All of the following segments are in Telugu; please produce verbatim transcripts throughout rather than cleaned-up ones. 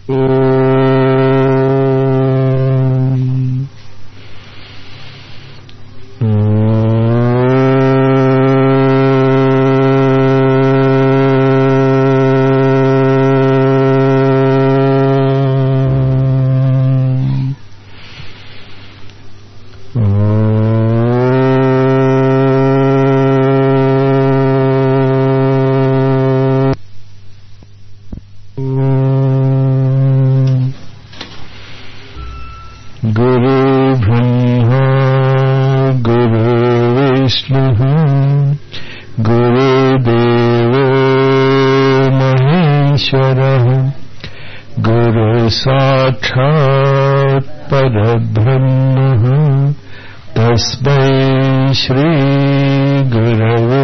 साक्षात् परब्रह्म तस्मै श्री गुरवे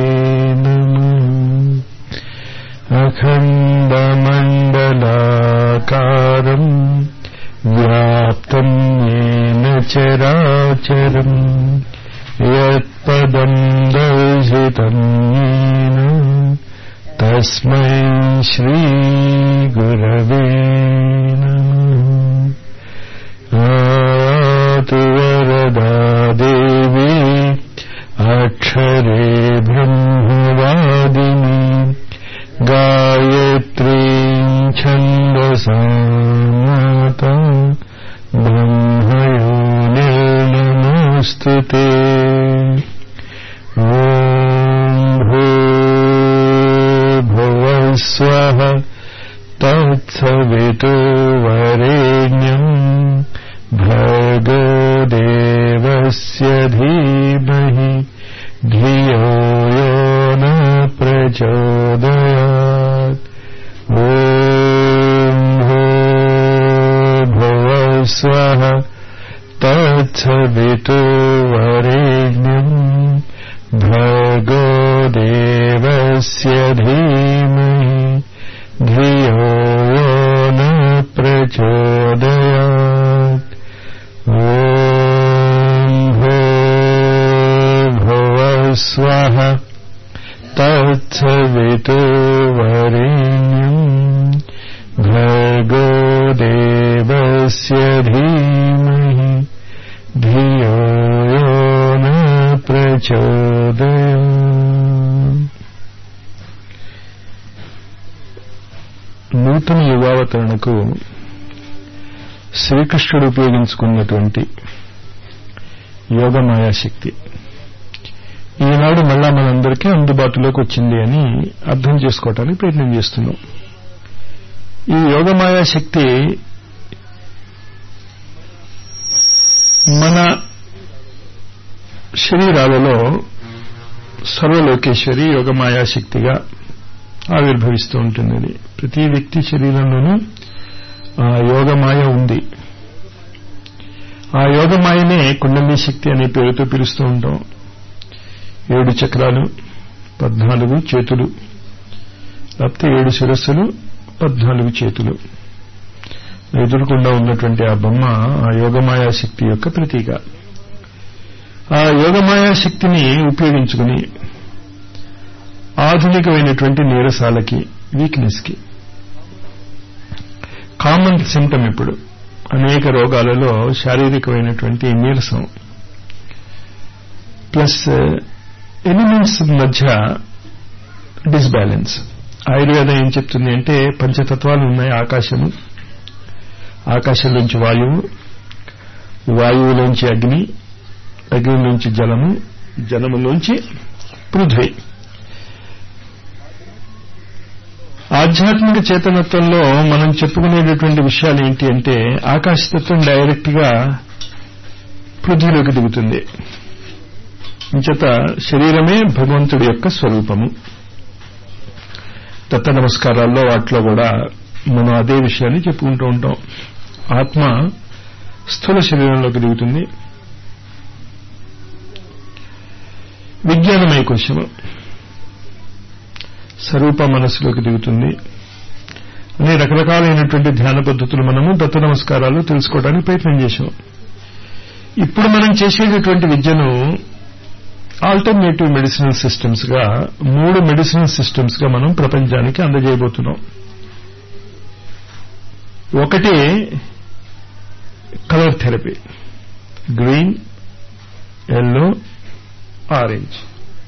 नमः। अखण्डमण्डलाकारम् व्याप्तं येन चराचरम् यत्पदं दर्शितं येन तस्मै श्री गुरवे वरदा देवी अक्षरे ब्रह्मवादिनी गायत्रीं छन्दसा माता ब्रह्मयोनिर्नमोऽस्तुते। ॐ भूर्भुवः स्वः तत्सवितुर्वरेण्यम् भर्गो देवस्य धीमहि धियो यो न प्रचोदयात्। ॐ भूर्भुवः स्वः तत्सवितुर्वरेण्यम् भर्गो देवस्य धीमहि धियो यो न प्रचोदयात्। ॐ भूर्भुवः स्वः तत्सवितुर्वरेण्यम् भर्गो देवस्य धीमहि धियो यो न प्रचोदयात्। నూతన యుగావతరణకు శ్రీకృష్ణుడు ఉపయోగించుకున్నటువంటి యోగమాయాశక్తి ఈనాడు మళ్ళా మనందరికీ అందుబాటులోకి వచ్చింది అని అర్థం చేసుకోవటానికి ప్రయత్నం చేస్తున్నాం. ఈ యోగమాయాశక్తి మన శరీరాలలో సర్వలోకేశ్వరి యోగమాయాశక్తిగా ఆవిర్భవిస్తూ ఉంటుంది. ప్రతి వ్యక్తి శరీరంలోనూ ఆ యోగమాయ ఉంది. ఆ యోగమాయనే కుండలి శక్తి అనే పేరుతో పిలుస్తూ ఉంటాం. ఏడు చక్రాలు, పద్నాలుగు చేతులు, లేకపోతే ఏడు శిరస్సులు, పద్నాలుగు చేతులు ఎదురుకుండా ఉన్నటువంటి ఆ బొమ్మ ఆ యోగమాయా శక్తి యొక్క ప్రతీక. ఆ యోగమాయా శక్తిని ఉపయోగించుకుని ఆధునికమైనటువంటి నీరసాలకి, వీక్నెస్ కి కామన్ సింప్టమ్ ఇప్పుడు అనేక రోగాలలో శారీరకమైనటువంటి నీరసం ప్లస్ ఎలిమెంట్స్ మధ్య డిస్బ్యాలెన్స్. ఆయుర్వేదం ఏం చెప్తుంది అంటే పంచతత్వాలు ఉన్నాయి. ఆకాశము, ఆకాశంలోంచి వాయువు, వాయువులోంచి అగ్ని, అగ్నిలోంచి జలము, జలములోంచి పృథ్వీ. ఆధ్యాత్మిక చేతనత్వంలో మనం చెప్పుకునేటటువంటి విషయాలు ఏంటి అంటే ఆకాశతత్వం డైరెక్ట్ గా పృథ్వీలోకి దిగుతుంది. ఇంచేత శరీరమే భగవంతుడి యొక్క స్వరూపము. దత్త నమస్కారాల్లో వాటిలో కూడా మనం అదే విషయాన్ని చెప్పుకుంటూ ఉంటాం. ఆత్మ స్థూల శరీరంలోకి దిగుతుంది. విజ్ఞానమయ కోశము స్వరూప మనస్సులోకి దిగుతుంది అనే రకరకాలైనటువంటి ధ్యాన పద్ధతులు మనము దత్త నమస్కారాలు తెలుసుకోవడానికి ప్రయత్నం చేశాం. ఇప్పుడు మనం చేసేటటువంటి విద్యను ఆల్టర్నేటివ్ మెడిసినల్ సిస్టమ్స్ గా, మూడు మెడిసినల్ సిస్టమ్స్ గా మనం ప్రపంచానికి అందజేయబోతున్నాం. ఒకటి colour therapy, green, yellow, orange.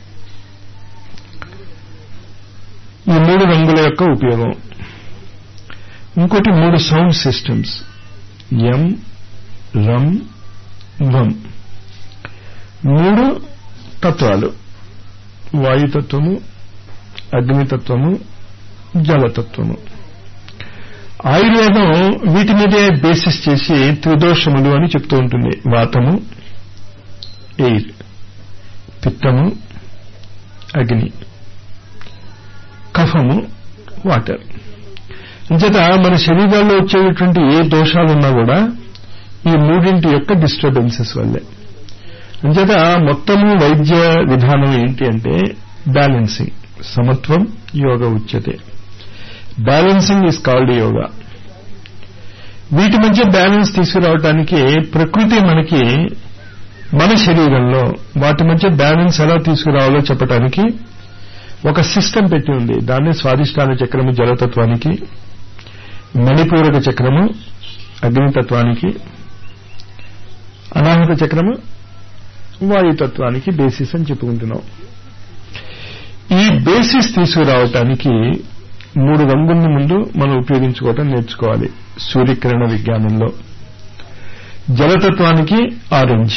ఈ మూడు రంగుల యొక్క ఉపయోగం. ఇంకోటి మూడు సౌండ్ సిస్టమ్స్, యం, రం, వం. మూడు తత్వాలు, వాయుతత్వము, అగ్నితత్వము, జలతత్వము. ఆయుర్వేదం వీటి మీదే బేసిస్ చేసి త్రిదోషములు అని చెప్తూ ఉంటుంది. వాతము, ఎయిర్, పిత్తము, అగ్ని, కఫము, వాటర్. అంచేత మన శరీరాల్లో వచ్చేటువంటి ఏ దోషాలున్నా కూడా ఈ మూడింటి యొక్క డిస్టర్బెన్సెస్ వల్లే. అంచేత మొత్తము వైద్య విధానం ఏంటి అంటే బ్యాలెన్సింగ్, సమత్వం యోగ ఉచ్యతే. Balancing is called yoga. వీటి మధ్య బ్యాలెన్స్ తీసుకురావడానికి ప్రకృతి మనకి మన శరీరంలో వాటి మధ్య బ్యాలెన్స్ ఎలా తీసుకురావాలో చెప్పడానికి ఒక సిస్టమ్ పెట్టి ఉంది. దాన్ని స్వాదిష్టాన చక్రము జలతత్వానికి, మణిపూరక చక్రము అగ్నితత్వానికి, అనాహత చక్రము వాయుతత్వానికి బేసిస్ అని చెప్పుకుంటున్నాం. ఈ బేసిస్ తీసుకురావటానికి మూడు రంగుల్ని ముందు మనం ఉపయోగించుకోవటం నేర్చుకోవాలి. సూర్యకిరణ విజ్ఞానంలో జలతత్వానికి ఆరెంజ్,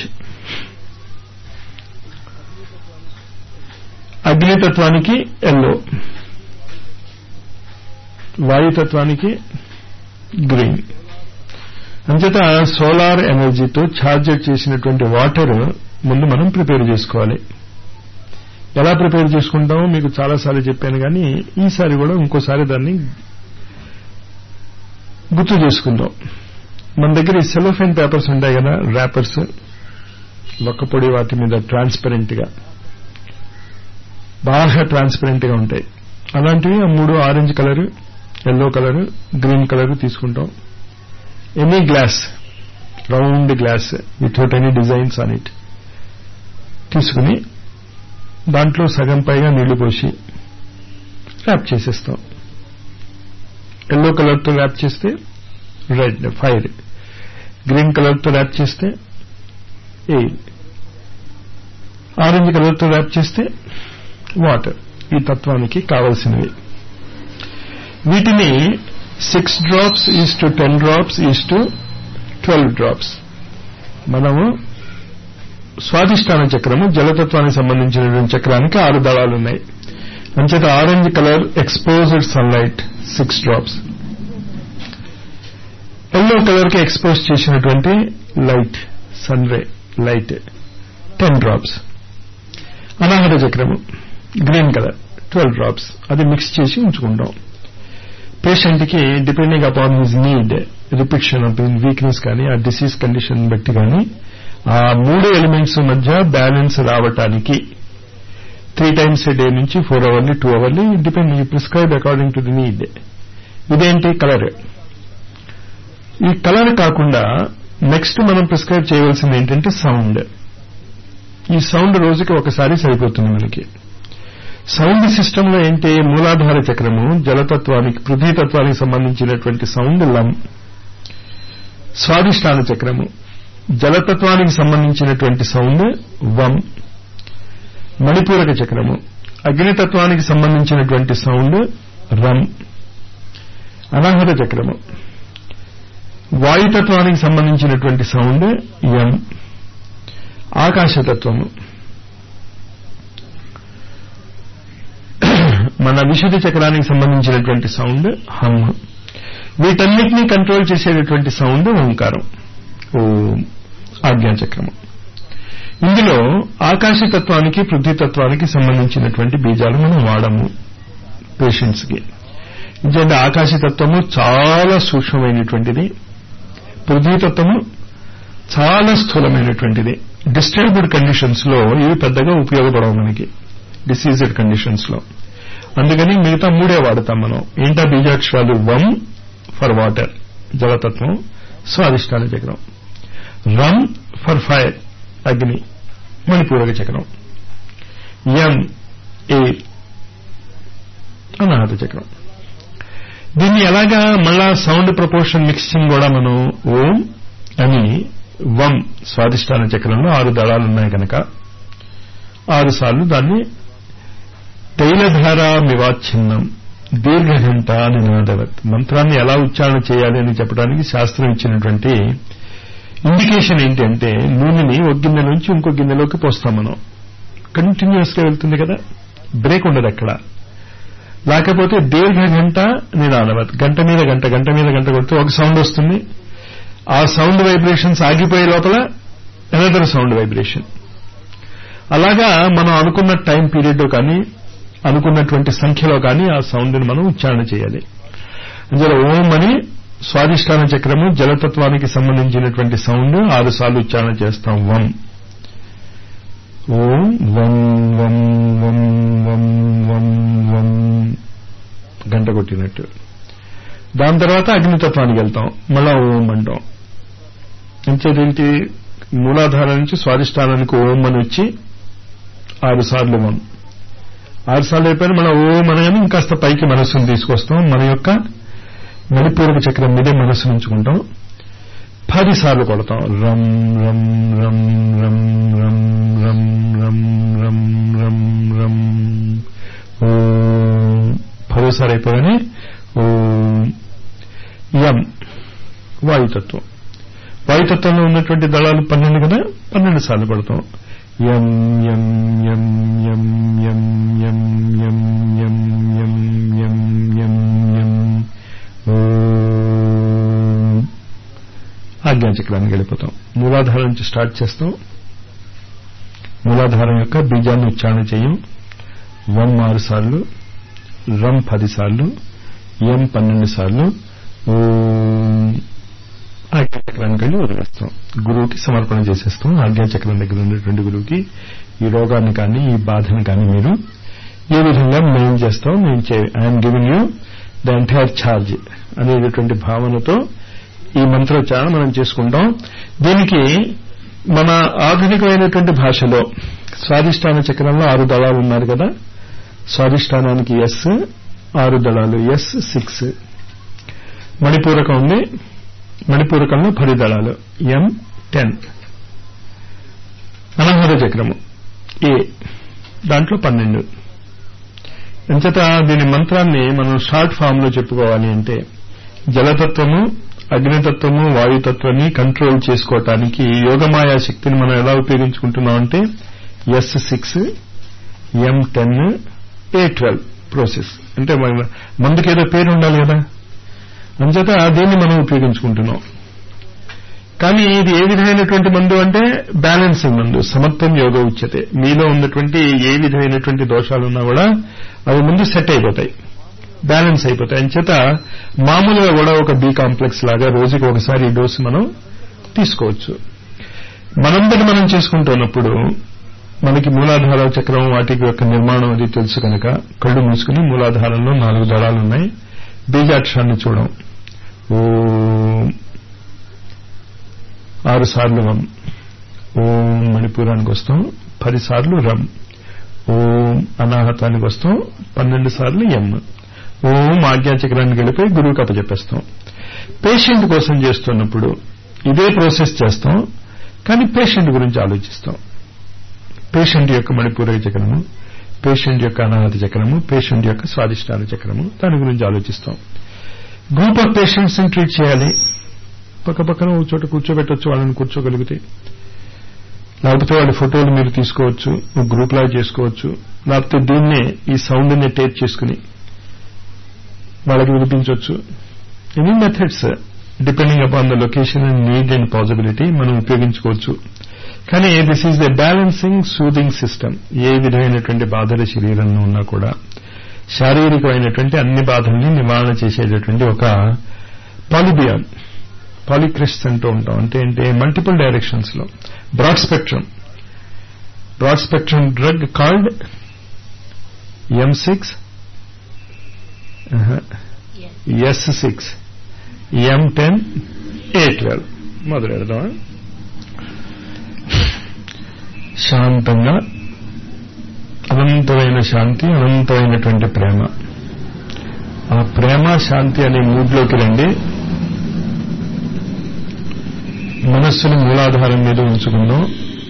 అగ్నితత్వానికి ఎల్లో, వాయుతత్వానికి గ్రీన్. అంచేత సోలార్ ఎనర్జీతో ఛార్జ్ చేసినటువంటి వాటర్ ముందు మనం ప్రిపేర్ చేసుకోవాలి. ఎలా ప్రిపేర్ చేసుకుంటామో మీకు చాలాసార్లు చెప్పాను, కానీ ఈసారి కూడా ఇంకోసారి దాన్ని గుర్తు చేసుకుందాం. మన దగ్గర ఈ సెలోఫేన్ పేపర్స్ ఉంటాయి కదా, ర్యాపర్స్, లొక్కపొడి, వాటి మీద ట్రాన్స్పరెంట్ గా బాగా ట్రాన్స్పరెంట్ గా ఉంటాయి. అలాంటివి ఆ మూడు, orange colour, yellow colour, green colour తీసుకుంటాం. Any glass, round glass without any designs on it తీసుకుని దాంట్లో సగం పైగా నీళ్లు పోసి ర్యాప్ చేసేస్తాం. ఎల్లో కలర్తో ర్యాప్ చేస్తే రెడ్ ఫైర్, గ్రీన్ కలర్తో ర్యాప్ చేస్తే ఎయిర్, ఆరెంజ్ కలర్తో ర్యాప్ చేస్తే వాటర్. ఈ తత్వానికి కావలసినవి. వీటిని six drops is to ten drops is to twelve drops. మనము స్వాదిష్టాన చక్రము జలతత్వానికి సంబంధించినటువంటి చక్రానికి ఆరు దళాలున్నాయి. అంచేత orange colour exposed sunlight six drops, yellow colour కి ఎక్స్పోజ్ చేసినటువంటి light, sun ray light ten drops. అనాహత చక్రము గ్రీన్ కలర్ ట్వెల్వ్ డ్రాప్స్. అది మిక్స్ చేసి ఉంచుకుంటాం. పేషెంట్ కి depending upon his need, repetition of weakness కానీ ఆ డిసీజ్ కండిషన్ బట్టి కానీ ఆ మూడు ఎలిమెంట్స్ మధ్య బ్యాలెన్స్ రావటానికి త్రీ టైమ్స్ ఏ డే నుంచి four hourly two hourly depend, you prescribe according to the need. ఇదేంటి కలర్. ఈ కలర్ కాకుండా నెక్స్ట్ మనం ప్రిస్క్రైబ్ చేయవలసింది ఏంటంటే సౌండ్. ఈ సౌండ్ రోజుకి ఒకసారి సరిపోతుంది మనకి. సౌండ్ సిస్టమ్ లో ఏంటి, మూలాధార చక్రము జలతత్వానికి పృథ్వీతత్వానికి సంబంధించినటువంటి సౌండ్ లం, స్వాదిష్టాన చక్రము జలతత్వానికి సంబంధించినటువంటి సౌండ్ వం, మణిపూరక చక్రము అగ్నితత్వానికి సంబంధించినటువంటి సౌండ్ రం, అనాహత చక్రము వాయుతత్వానికి సంబంధించినటువంటి సౌండ్ యం, ఆకాశతత్వము మన విశుద్ధ చక్రానికి సంబంధించినటువంటి సౌండ్ హమ్. వీటన్నిటినీ కంట్రోల్ చేసేటటువంటి సౌండ్ ఓంకారం, ఓం, ఆజ్ఞాచక్రము. ఇందులో ఆకాశతత్వానికి పృథ్వీతత్వానికి సంబంధించినటువంటి బీజాలు మనం వాడము పేషెంట్స్ కి. ఎందుకంటే ఆకాశతత్వము చాలా సూక్ష్మమైనటువంటిది, పృథ్వీతత్వము చాలా స్థూలమైనటువంటిది. డిస్టర్బ్డ్ కండిషన్స్ లో ఇవి పెద్దగా ఉపయోగపడవు మనకి, డిసీజ్డ్ కండిషన్స్ లో. అందుకని మిగతా మూడే వాడతాం మనం. ఏంటా బీజాక్షరాలు, వం ఫర్ వాటర్ జలతత్వం, స్వాదిష్టాన చక్రం, రం ఫర్ ఫైర్ అగ్ని మణిపూరక చక్రం, యం ఎయిర్ అనాహత చక్రం. దీన్ని ఎలాగా మళ్ళా సౌండ్ ప్రపోర్షన్ మిక్సింగ్ కూడా మనం ఓం అని వం స్వాదిష్టాన చక్రంలో ఆరు దళాలు ఉన్నాయి కనుక ఆరు సార్లు దాన్ని తైలధారా మివాచ్ఛిన్నం దీర్ఘఘంట నినాదవత్ మంత్రాన్ని ఎలా ఉచ్చారణ చేయాలి అని చెప్పడానికి శాస్త్రం ఇచ్చినటువంటి ఇండికేషన్ ఏంటి అంటే నూనెని ఒక గిన్నె నుంచి ఇంకో గిన్నెలోకి పోస్తాం మనం కంటిన్యూస్ గా వెళ్తుంది కదా బ్రేక్ ఉండదు అక్కడ లేకపోతే దీర్ఘ గంట నినాదవత్ గంట మీద గంట గంట మీద గంట కొడితే ఒక సౌండ్ వస్తుంది ఆ సౌండ్ వైబ్రేషన్స్ ఆగిపోయే లోపల అనదర్ సౌండ్ వైబ్రేషన్ అలాగా మనం అనుకున్న టైం పీరియడ్ కానీ అనుకున్నటువంటి సంఖ్యలో కానీ ఆ సౌండ్ ని మనం ఉచ్చారణ చేయాలి అందులో ఓం అని స్వాదిష్టాన చక్రము జలతత్వానికి సంబంధించినటువంటి సౌండ్ ఆరు సార్లు ఉచ్చారణ చేస్తాం వం ఓం వం వం వం వం వం వం గంట కొట్టినట్టు దాని తర్వాత అగ్నితత్వానికి వెళ్తాం మళ్ళా ఓం అంటాం ఇంకేంటి మూలాధారం నుంచి స్వాదిష్టానానికి ఓం అని వచ్చి ఆరు సార్లు వం ఆరు సార్లు అయిపోయిన మనం ఓం అనగానే ఇంకాస్త పైకి మనస్సును తీసుకొస్తాం మన యొక్క మణిపూరక చక్రం మీదే మనస్సు ఉంచుకుంటాం పది సార్లు కొడతాం రం రం రం రం రం రం రం రం రం రం ఓం పదోసారి అయిపోగానే ఓం యం వాయుతత్వం వాయుతత్వంలో ఉన్నటువంటి దళాలు పన్నెండు కదా పన్నెండు సార్లు కొడతాం యం యం యం యం యం యం యం యం యం యం యం యం ఆజ్ఞాచక్రానికి వెళ్ళిపోతాం మూలాధారం నుంచి స్టార్ట్ చేస్తాం మూలాధారం యొక్క బీజాన్ని ఉచ్చారణ చేయం వం ఆరు సార్లు రం పది సార్లు ఎం పన్నెండు సార్లు ఆజ్ఞాచక్రానికి వెళ్ళి వదిలేస్తాం గురువుకి సమర్పణ చేసేస్తాం ఆజ్ఞాచక్రం దగ్గర ఉన్నటువంటి గురువుకి ఈ రోగాన్ని కానీ ఈ బాధను కానీ మీరు ఏ విధంగా మెయిన్ చేస్తాం నేను I'm giving you the entire charge అనేటటువంటి భావనతో ఈ మంత్రోచ్చారణ మనం చేసుకుంటాం దీనికి మన ఆధునికమైనటువంటి భాషలో స్వాదిష్టాన చక్రంలో ఆరు దళాలు ఉన్నారు కదా స్వాదిష్టానానికి ఎస్ ఆరు దళాలు ఎస్ సిక్స్ మణిపూరకం ఉంది మణిపూరకంలో పది దళాలు ఎం టెన్ అనాహత చక్రము ఏ దాంట్లో పన్నెండు ఎంచేత దీని మంత్రాన్ని మనం షార్ట్ ఫామ్ లో చెప్పుకోవాలి అంటే జలతత్వము అగ్నితత్వము వాయుతత్వాన్ని కంట్రోల్ చేసుకోవటానికి యోగమాయా శక్తిని మనం ఎలా ఉపయోగించుకుంటున్నామంటే S six M ten A twelve process అంటే మందుకేదో పేరు ఉండాలి కదా అంచేత దీన్ని మనం ఉపయోగించుకుంటున్నాం కానీ ఇది ఏ విధమైనటువంటి మందు అంటే బ్యాలెన్సింగ్ మందు సమత్వం యోగ ఉచ్యతే మీలో ఉన్నటువంటి ఏ విధమైనటువంటి దోషాలున్నా కూడా అవి ముందు సెట్ అయిపోతాయి బ్యాలెన్స్ అయిపోతాయి అంచేత మామూలుగా కూడా ఒక బి కాంప్లెక్స్ లాగా రోజుకి ఒకసారి ఈ డోసు మనం తీసుకోవచ్చు మనందరి మనం చేసుకుంటున్నప్పుడు మనకి మూలాధార చక్రం వాటికి యొక్క నిర్మాణం అది తెలుసు కనుక కళ్ళు మూసుకుని మూలాధారంలో నాలుగు దళాలున్నాయి బీజాక్షరాన్ని చూడం ఓం ఆరు సార్లు వం ఓం మణిపూరానికి వస్తాం పది సార్లు రం ఓం అనాహతానికి వస్తాం పన్నెండు సార్లు ఎం ఓం ఆజ్ఞాచక్రానికి వెళ్ళిపోయి గురువుకి అప్పచెప్పేస్తాం పేషెంట్ కోసం చేస్తున్నప్పుడు ఇదే ప్రాసెస్ చేస్తాం కానీ పేషెంట్ గురించి ఆలోచిస్తాం పేషెంట్ యొక్క మణిపూరక చక్రము పేషెంట్ యొక్క అనాహత చక్రము పేషెంట్ యొక్క స్వాదిష్టాన చక్రము దాని గురించి ఆలోచిస్తాం గ్రూప్ ఆఫ్ పేషెంట్స్ ని ట్రీట్ చేయాలి పక్క పక్కన ఒక చోట కూర్చోబెట్టొచ్చు వాళ్ళని కూర్చోగలిగితే లేకపోతే వాళ్ళ ఫోటోలు మీరు తీసుకోవచ్చు ఒక గ్రూప్ లాగా చేసుకోవచ్చు లేకపోతే దీన్నే ఈ సౌండ్ ని టేప్ చేసుకుని వాళ్ళకి వినిపించవచ్చు any methods depending upon the location and need and possibility మనం ఉపయోగించుకోవచ్చు కానీ this is the balancing soothing system ఏ విధమైనటువంటి బాధల శరీరంలో ఉన్నా కూడా శారీరకమైనటువంటి అన్ని బాధల్ని నివారణ చేసేటటువంటి ఒక పాలిబియాన్ పాలిక్రిస్ట్ అంటూ ఉంటాం అంటే ఏంటి మల్టిపుల్ డైరెక్షన్స్ లో broad spectrum broad spectrum drug called M six S six M ten A twelve మొదలు పెడదామా శాంతంగా అనంతమైన శాంతి అనంతమైనటువంటి ప్రేమ ఆ ప్రేమ శాంతి అనే మూడ్లోకి రండి. మనస్సును మూలాధారం మీద ఉంచుకుందాం.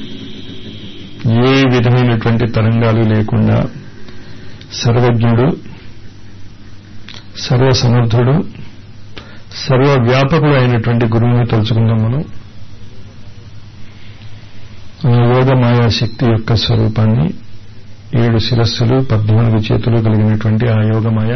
ఏ విధమైనటువంటి తరంగాలు లేకుండా సర్వజ్ఞుడు, సర్వసమర్థుడు, సర్వవ్యాపకుడు అయినటువంటి గురువుని తలుచుకుందాం. మనం యోగ మాయాశక్తి యొక్క స్వరూపాన్ని, ఏడు శిరస్సులు పద్నాలుగు చేతులు కలిగినటువంటి ఆ యోగమాయ,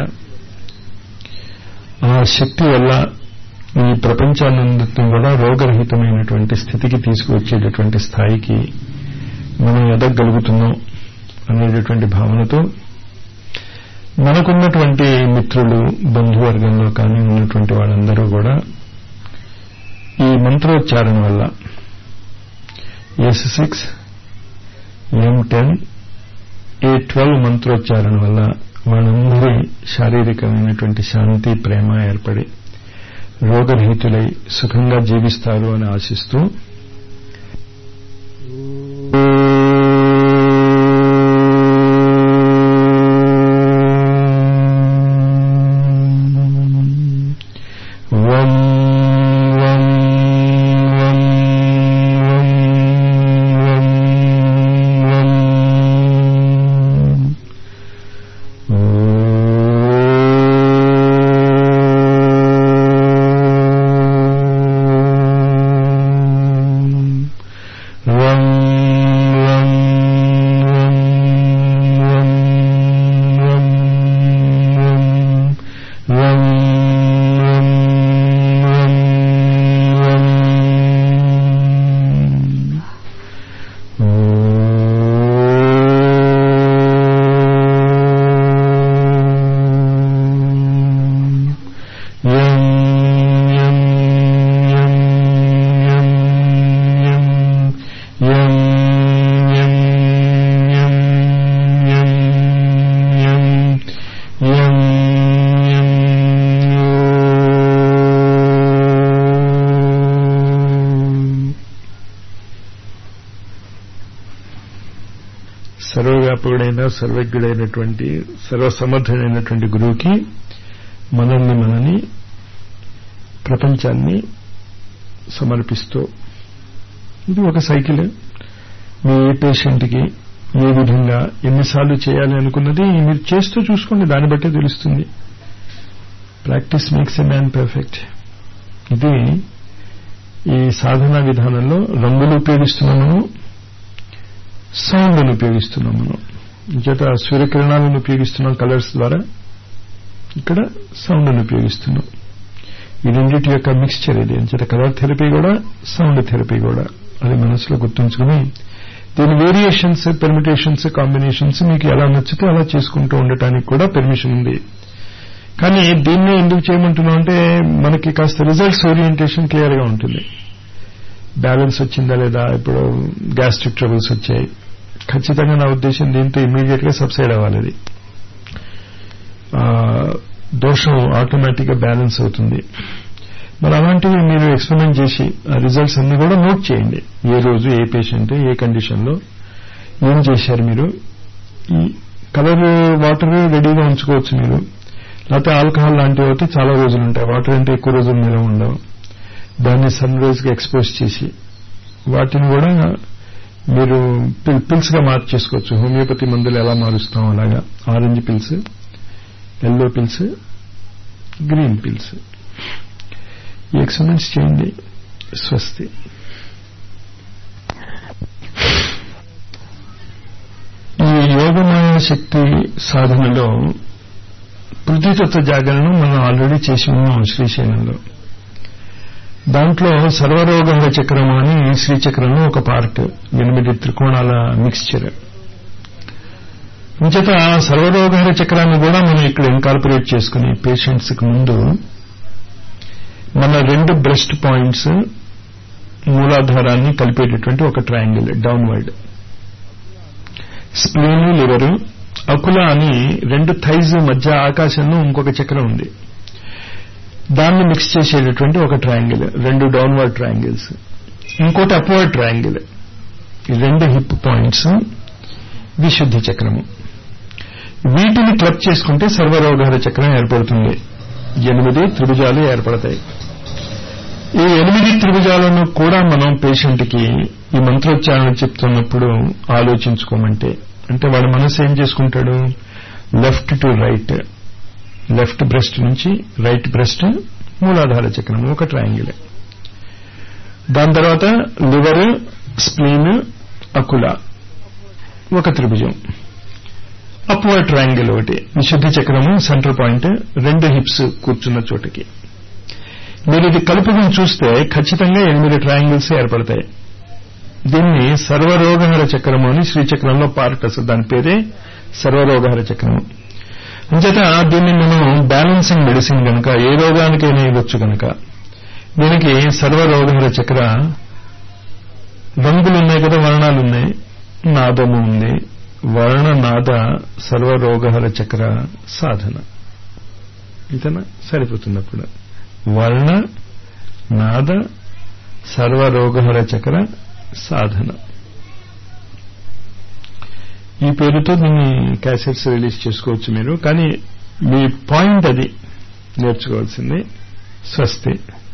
ఆ శక్తి వల్ల ఈ ప్రపంచాన్నంతటినీ కూడా రోగరహితమైనటువంటి స్థితికి తీసుకువచ్చేటటువంటి స్థాయికి మనం ఎదగలుగుతున్నాం అనేటటువంటి భావనతో మనకున్నటువంటి మిత్రులు, బంధువర్గంలో కానీ ఉన్నటువంటి వాళ్ళందరూ కూడా ఈ మంత్రోచ్చారణ వల్ల S six M ten A twelve మంత్రోచ్చారణ వల్ల వాళ్ళందరి శారీరకమైనటువంటి శాంతి, ప్రేమ ఏర్పడి రోగరహితులై సుఖంగా జీవిస్తారు అని ఆశిస్తూ సర్వవ్యాపకుడైన, సర్వజ్ఞుడైనటువంటి, సర్వసమర్థుడైనటువంటి గురువుకి మనల్ని మనని ప్రపంచాన్ని సమర్పిస్తూ, ఇది ఒక సైకిల్. మీ ఏ పేషెంట్కి ఏ విధంగా ఎన్నిసార్లు చేయాలి అనుకున్నది మీరు చేస్తూ చూసుకోండి, దాన్ని బట్టే తెలుస్తుంది. Practice makes a man perfect. ఇది ఈ సాధనా విధానంలో రంగులు ఉపయోగిస్తున్నాము, సౌండ్ను ఉపయోగిస్తున్నాం. మనం ఇంచేత సూర్యకిరణాలను ఉపయోగిస్తున్నాం కలర్స్ ద్వారా, ఇక్కడ సౌండ్ను ఉపయోగిస్తున్నాం. ఈ రెండింటి యొక్క మిక్స్చర్ ఇది. ఇంచేత కలర్ థెరపీ కూడా, సౌండ్ థెరపీ కూడా. అది మనసులో గుర్తుంచుకుని దీని వేరియేషన్స్, పెర్మిటేషన్స్, కాంబినేషన్స్ మీకు ఎలా నచ్చితే అలా చేసుకుంటూ ఉండటానికి కూడా పెర్మిషన్ ఉంది. కానీ దీన్ని ఎందుకు చేయమంటున్నాం అంటే మనకి కాస్త రిజల్ట్స్ ఓరియంటేషన్ క్లియర్ గా ఉంటుంది. బ్యాలెన్స్ వచ్చిందా లేదా, ఇప్పుడు గ్యాస్ట్రిక్ ట్రబుల్స్ వచ్చాయి, ఖచ్చితంగా నా ఉద్దేశం దీంతో ఇమ్మీడియట్ గా సబ్సైడ్ అవ్వాలి. అది దోషం ఆటోమేటిక్ గా బ్యాలెన్స్ అవుతుంది. మరి అలాంటివి మీరు ఎక్స్పెరిమెంట్ చేసి ఆ రిజల్ట్స్ అన్ని కూడా నోట్ చేయండి. ఏ రోజు ఏ పేషెంట్ ఏ కండిషన్లో ఏం చేశారు మీరు. ఈ కలర్ వాటర్ రెడీగా ఉంచుకోవచ్చు మీరు, లేకపోతే ఆల్కహాల్ లాంటివి అయితే చాలా రోజులు ఉంటాయి. వాటర్ అంటే ఎక్కువ రోజులు నిలవ ఉండవు. దాన్ని సన్ రైజ్ గా ఎక్స్పోజ్ చేసి వాటిని కూడా మీరు పిల్స్ గా మార్చేసుకోవచ్చు. హోమియోపతి మందులు ఎలా మారుస్తాం అలాగా. Orange pills, yellow pills, green pills. ఈ ఎక్స్పెరిమెంట్స్ చేయండి. స్వస్తి. ఈ యోగమాయ శక్తి సాధనలో పృథ్వీతత్వ జాగరణం మనం ఆల్రెడీ చేసి ఉన్నాం శ్రీశైలంలో. దాంట్లో సర్వరోగంగ చక్రం అని శ్రీచక్రంలో ఒక పార్ట్, ఎనిమిది త్రికోణాల మిక్స్చర్. ఇంచేత సర్వరోగహర చక్రాన్ని కూడా మనం ఇక్కడ ఇన్కార్పొరేట్ చేసుకుని పేషెంట్స్ కి ముందు మన రెండు బ్రెస్ట్ పాయింట్స్ మూలాధారాన్ని కలిపేటటువంటి ఒక ట్రయాంగిల్ డౌన్వర్డ్, స్ప్లీను, లివరు, అకుల అని రెండు థైజ్ మధ్య ఆకాశంలో ఇంకొక చక్రం ఉంది. దాన్ని మిక్స్ చేసేటటువంటి ఒక ట్రయాంగిల్, రెండు డౌన్వర్డ్ ట్రయాంగిల్స్, ఇంకోటి అప్వర్డ్ ట్రయాంగిల్. ఈ రెండు హిప్ పాయింట్స్ విశుద్ధి చక్రము. వీటిని క్లబ్ చేసుకుంటే సర్వరోగహర చక్రం ఏర్పడుతుంది. ఎనిమిది త్రిభుజాలు ఏర్పడతాయి. ఈ ఎనిమిది త్రిభుజాలను కూడా మనం పేషెంట్కి ఈ మంత్రోచ్చారణ చెప్తున్నప్పుడు ఆలోచించుకోమంటే, అంటే వాడి మనసు ఏం చేసుకుంటాడు, left to right, left breast నుంచి రైట్ బ్రెస్ట్ మూలాధార చక్రం ఒక ట్రయాంగిల్. దాని తర్వాత లివర్, స్ప్లీన్, అకుల ఒక త్రిభుజం, అప్వర్డ్ ట్రయాంగిల్ ఒకటి, విశుద్ధి చక్రము సెంటర్ పాయింట్, రెండు హిప్స్ కూర్చున్న చోటకి. మీరు ఇది కలుపుకుని చూస్తే ఖచ్చితంగా ఎనిమిది ట్రయాంగిల్స్ ఏర్పడతాయి. దీన్ని సర్వరోగహర చక్రము అని శ్రీచక్రంలో పార్ట్ అసలు దాని పేరే సర్వరోగహర చక్రము. అంచేత దీన్ని మనం బ్యాలెన్సింగ్ మెడిసిన్ కనుక ఏ రోగానికైనా ఇవ్వచ్చు కనుక దీనికి సర్వరోగహర చక్ర రంగులున్నాయి కదా, వర్ణాలున్నాయి, నాదము ఉంది, వర్ణ నాద సర్వరోగహర చక్ర సాధన. ఇతన సరిపోతుంది. అప్పుడు వర్ణ నాద సర్వరోగహర చక్ర సాధన ఈ పేరుతో దీన్ని క్యాసెట్స్ రిలీజ్ చేసుకోవచ్చు మీరు. కానీ మీ పాయింట్ అది నేర్చుకోవాల్సింది. స్వస్తి.